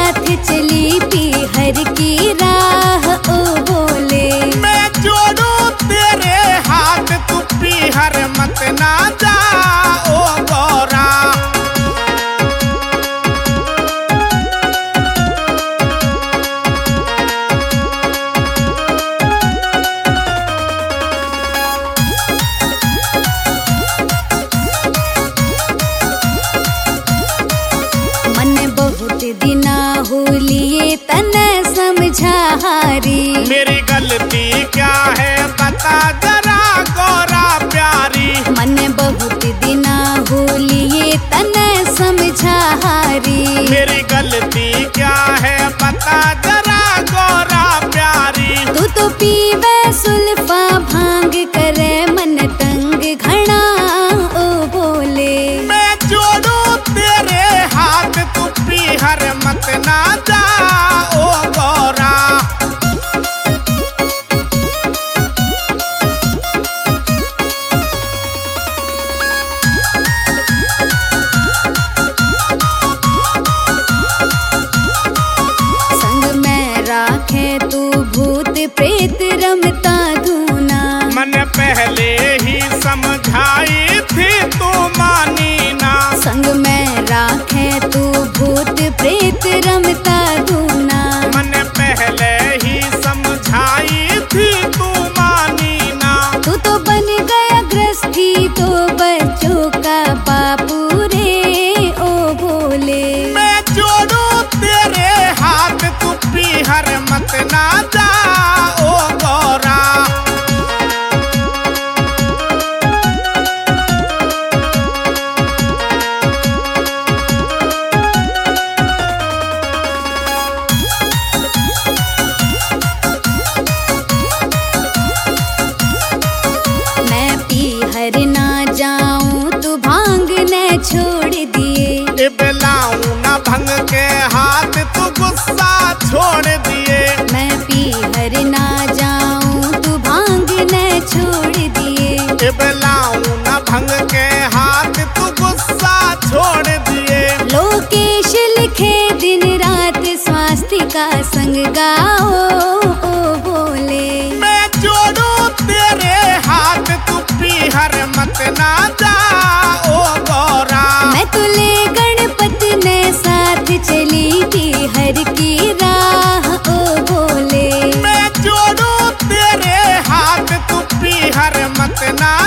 साथ चली पीहर की राह ओ बोले। मैं जोड़ू तेरे हाथ तू पीहर मत ना जा ओ गौरा। दिना होलिए तने समझारी। मेरी गलती क्या है बता जरा गौरा प्यारी। मन बहुत दिना होलिए तने समझारी। मेरी गलती क्या है बता जरा गौरा प्यारी। तू तो पीवे सुल्फा भांग करे मन तंग घना ओ बोले। मैं जोड़ू तेरे हाथ तू पीहर मत ना जा ओ गौरा। संग में राखे तू भूत प्रेत रमता धूना। मन पहले ही समझाई थी तू मानी ना। संग में राखे तू भूत प्रेत रमता धूना। मन पहले ही समझाई थी तू मानी ना। तू तो बन गया गृहस्थी तो बच्चों का बापू रे ओ बोले। मैं जोड़ू तेरे हाथ तू पीहर मत ना जा ओ गौरा। मैं पीहर ना जाऊं तू भांग ने छोड़ दिए। इबलाऊं ना भंग के हाथ तू गुस्सा छोड़ दिए। मैं पीहर ना जाऊं तू भांग ने छोड़ दिए। इबलाऊं ना भंग के हाथ तू गुस्सा छोड़ दिए। लोकेश लिखे दिन रात स्वास्थ्य का संग गाओ ओ बोले। मैं जोड़ू तेरे हाथ तू पीहर मत ना जा ओ गौरा। मैं तुले गणपत ने साथ चली पीहर की राह ओ बोले। मैं जोड़ू तेरे हाथ तू पीहर मत ना